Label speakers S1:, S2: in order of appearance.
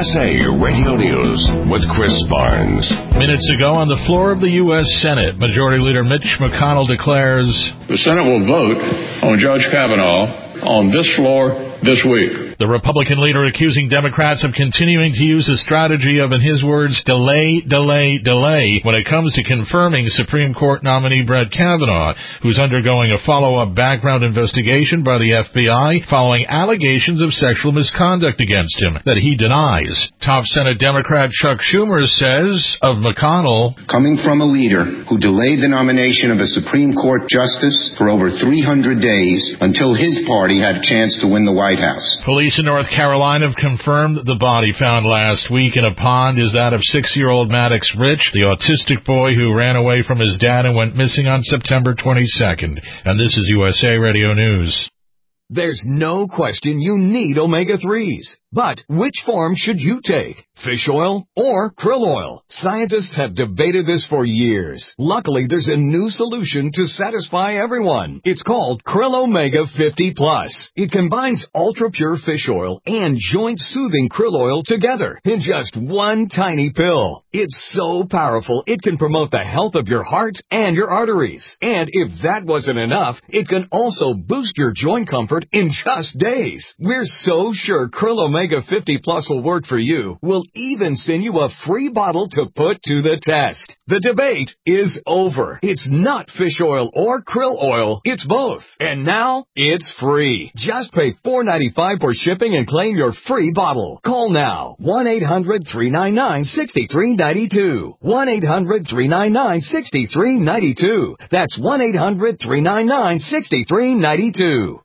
S1: USA Radio News with Chris Barnes.
S2: Minutes ago on the floor of the U.S. Senate, Majority Leader Mitch McConnell declares,
S3: the Senate will vote on Judge Kavanaugh on this floor this week.
S2: The Republican leader accusing Democrats of continuing to use a strategy of, in his words, delay when it comes to confirming Supreme Court nominee Brett Kavanaugh, who's undergoing a follow-up background investigation by the FBI following allegations of sexual misconduct against him that he denies. Top Senate Democrat Chuck Schumer says of McConnell,
S4: coming from a leader who delayed the nomination of a Supreme Court justice for over 300 days until his party had a chance to win the White House.
S2: Police in North Carolina have confirmed that the body found last week in a pond is that of 6-year-old Maddox Rich, the autistic boy who ran away from his dad and went missing on September 22nd. And this is USA Radio News.
S5: There's no question you need omega-3s. But which form should you take? Fish oil or krill oil? Scientists have debated this for years. Luckily, there's a new solution to satisfy everyone. It's called Krill Omega 50 Plus. It combines ultra-pure fish oil and joint-soothing krill oil together in just one tiny pill. It's so powerful, it can promote the health of your heart and your arteries. And if that wasn't enough, it can also boost your joint comfort in just days. We're so sure Krill Omega 50 Plus will work for you. We'll even send you a free bottle to put to the test. The debate is over. It's not fish oil or krill oil. It's both. And now it's free. Just pay $4.95 for shipping and claim your free bottle. Call now. 1-800-399-6392. 1-800-399-6392. That's 1-800-399-6392.